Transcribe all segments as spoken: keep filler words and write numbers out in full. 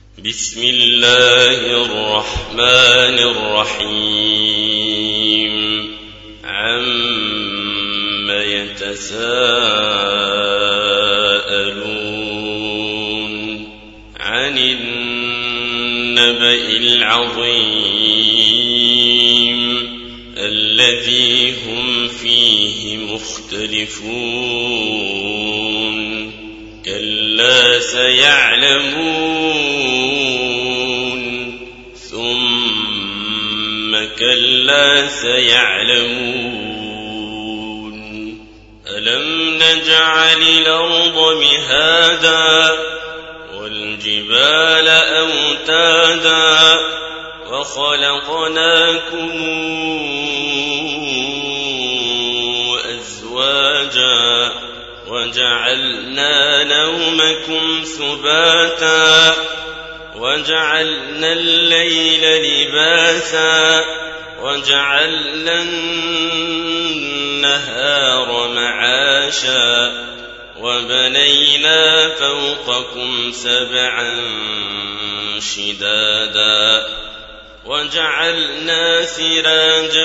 بسم الله الرحمن الرحيم عم يتساءلون عن النبأ العظيم الذي هم فيه مختلفون كلا سيعلمون ثم كلا سيعلمون ألم نجعل الأرض مهادا والجبال أوتادا وخلقناكم أزواجا وجعلنا نومكم سباتا وجعلنا الليل لباسا وجعلنا النهار معاشا وبنينا فوقكم سبعا شدادا وجعلنا سراجا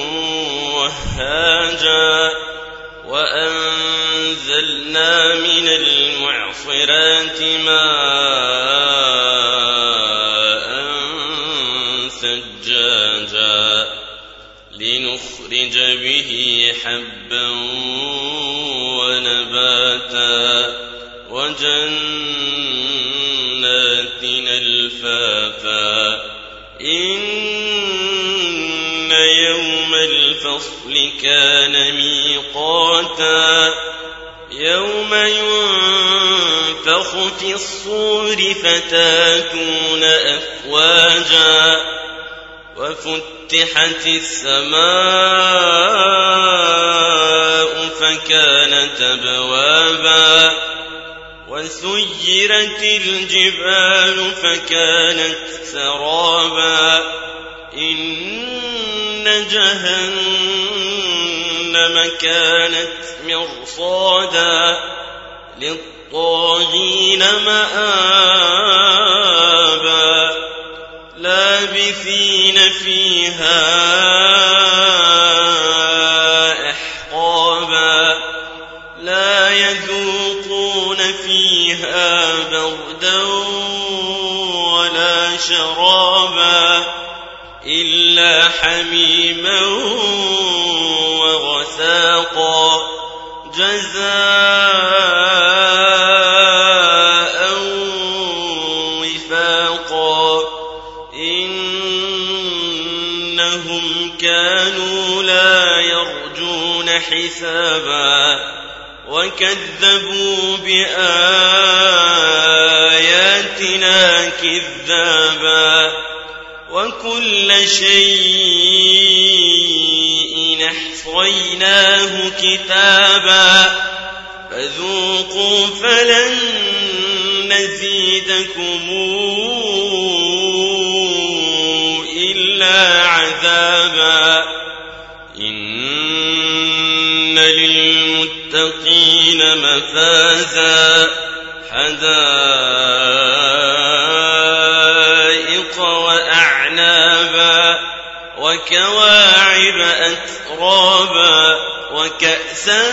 وهاجا وأنزلنا من المعصرات ماء ثجاجا لنخرج به حبا ونباتا وجنات ألفافا إن يوم الفصل كان ميقاتا يوم ينفخ في الصور فتاتون أفواجا وفتحت السماء فكانت أبوابا وسيرت الجبال فكانت سرابا إن جهنم كانت مرصادا للطاغين مآبا لابثين فيها أحقابا لا يذوقون فيها بردا ولا شرابا إلا حميما وغساقا جزاء وفاقا إنهم كانوا لا يرجون حسابا وكذبوا بآياتنا كذابا وكل شيء أحصيناه كتابا فذوقوا فلن نزيدكم إلا عذابا إن للمتقين مفازا حدائق وأعنابا وكواعب أترابا وكأسا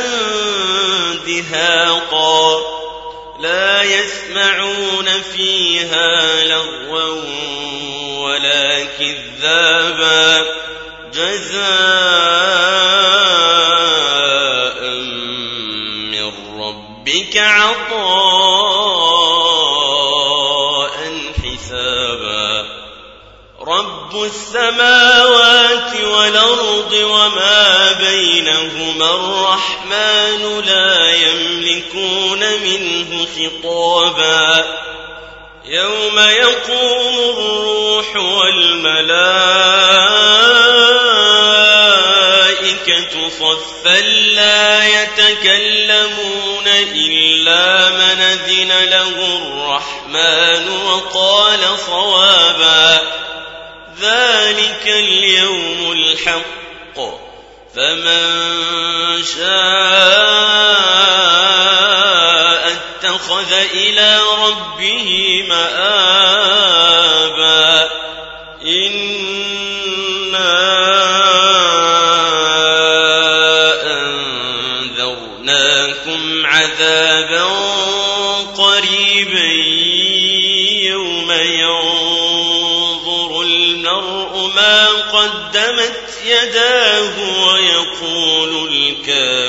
دهاقا لا يسمعون فيها لغوا ولا كذابا جزاء من ربك عطاء حسابا رب السماوات والأرض وما بينهما الرحمن لا يملكون منه خطابا يوم يقوم الروح والملائكة صفا لا يتكلمون إلا من أذن له الرحمن وقال صوابا ذلك اليوم الحق فمن شاء اتخذ إلى ربه مآبا عذابا قريبا يوم ينظر المرء ما قدمت يداه ويقول الكافر